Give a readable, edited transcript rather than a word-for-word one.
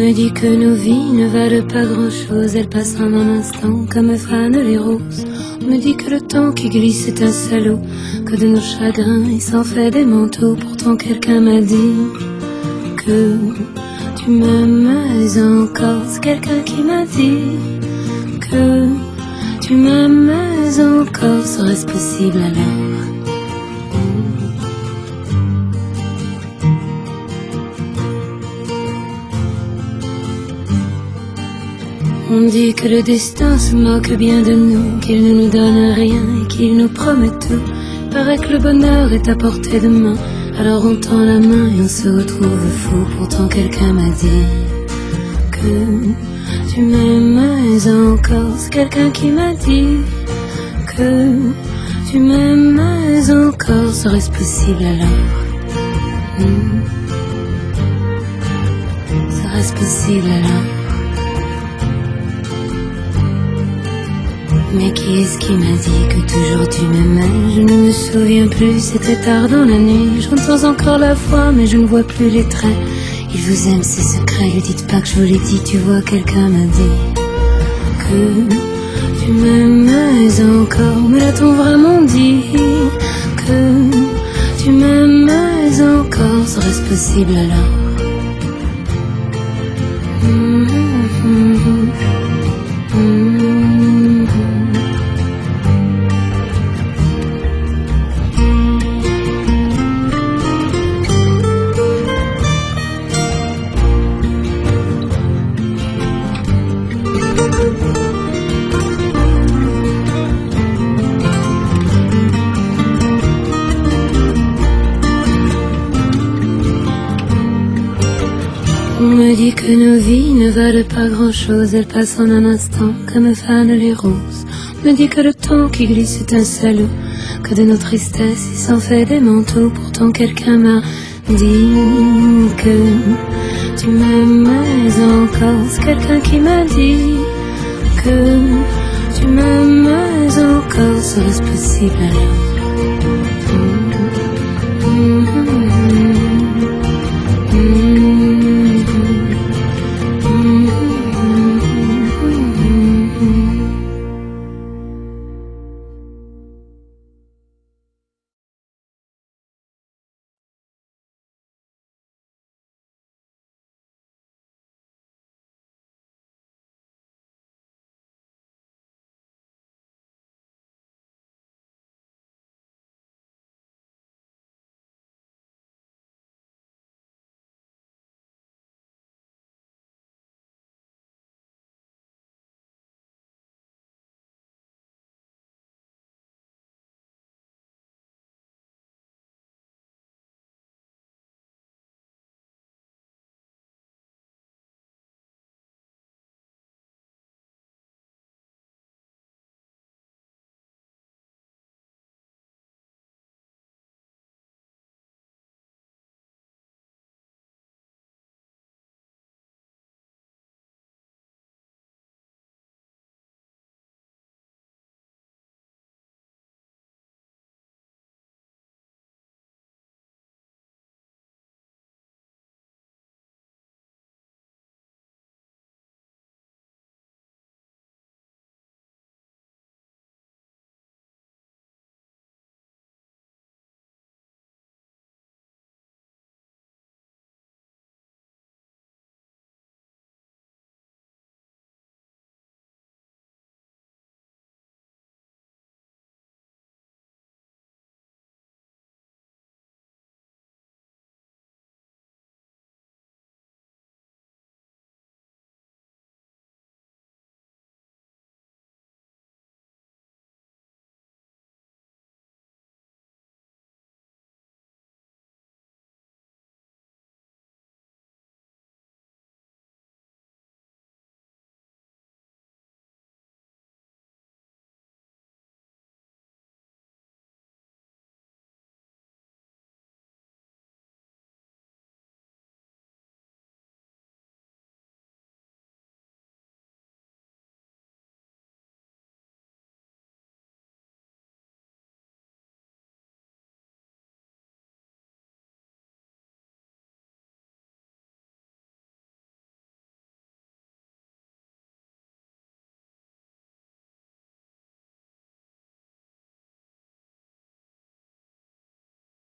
me dit que nos vies ne valent pas grand-chose, elles passent en un instant comme fanent les roses. On me dit que le temps qui glisse est un salaud, que de nos chagrins il s'en fait des manteaux. Pourtant quelqu'un m'a dit que tu m'aimes encore. C'est quelqu'un qui m'a dit que tu m'aimes encore. Serait-ce possible alors? On dit que le destin se moque bien de nous, qu'il ne nous donne rien et qu'il nous promet tout. Paraît que le bonheur est à portée de main, alors on tend la main et on se retrouve fou. Pourtant quelqu'un m'a dit que tu m'aimes encore. C'est quelqu'un qui m'a dit que tu m'aimes encore. Serait-ce possible alors? Serait-ce possible alors? Mais qui est-ce qui m'a dit que toujours tu m'aimais? Je ne me souviens plus, c'était tard dans la nuit. J'entends encore la voix, mais je ne vois plus les traits. Il vous aime, ses secrets, lui dites pas que je vous l'ai dit. Tu vois, quelqu'un m'a dit que tu m'aimais encore. Mais l'a-t-on vraiment dit que tu m'aimais encore? Serait-ce possible alors? On me dit que nos vies ne valent pas grand-chose, elles passent en un instant comme fanent les roses. On me dit que le temps qui glisse est un salaud, que de nos tristesses il s'en fait des manteaux. Pourtant quelqu'un m'a dit que tu m'aimais encore. C'est quelqu'un qui m'a dit que tu m'aimais encore. Serait-ce possible alors?